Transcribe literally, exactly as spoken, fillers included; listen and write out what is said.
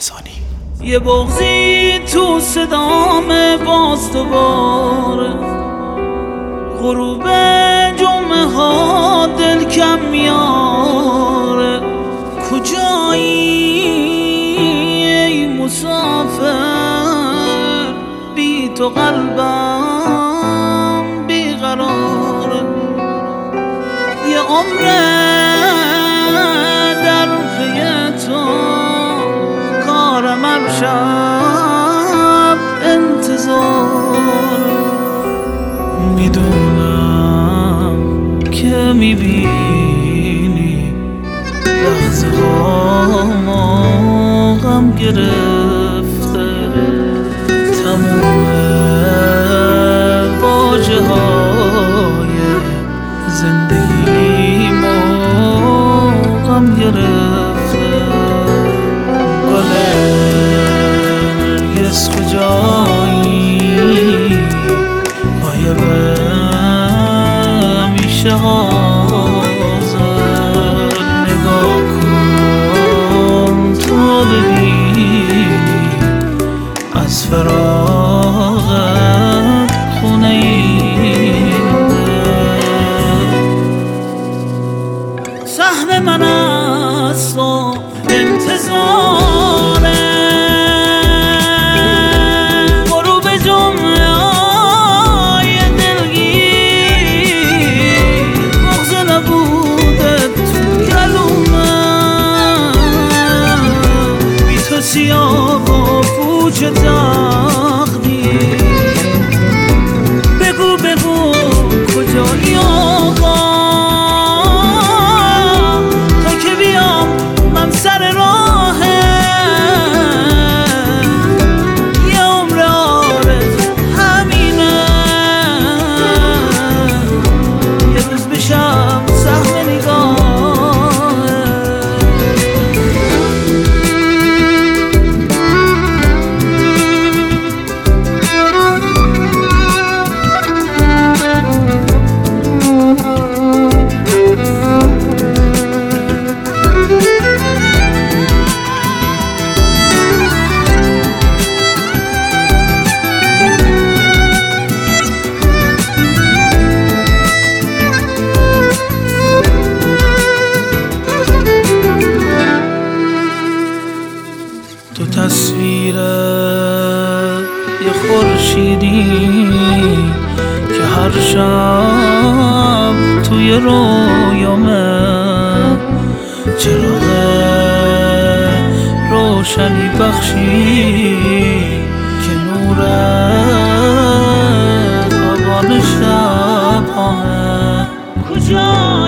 رمضانی. یه بغضی تو صدام باز دوباره، غروب جمعه ها دل کم میاره. کجایی ای مسافر، بی تو قلبم بیقراره. یه عمره در پی تو، کارم هر شب انتظار. میدونم که میبینی لحظه هامو غم گرفته، تموم واجه های زندگیمو غم گرفته. گل نرگس کجایی، غایب میشه حاضر. نگاه کن تو ببینی از فراغت خونه این سهم من است و انتظاره. غروب جمعه های دلگیر، بغض نبوده تو گلومم. بی تو سیاه و پوچ تقدیر. بگو بگو کجایی آقا، تا که بیام من سر راهه. یه عمر آرزو همینه، یه روز بشم سهم نگاهه. تو تصویر یه خورشیدی که هر شب توی رویامه. چراغ روشنی بخشی که نور خوابان شب همه. کجا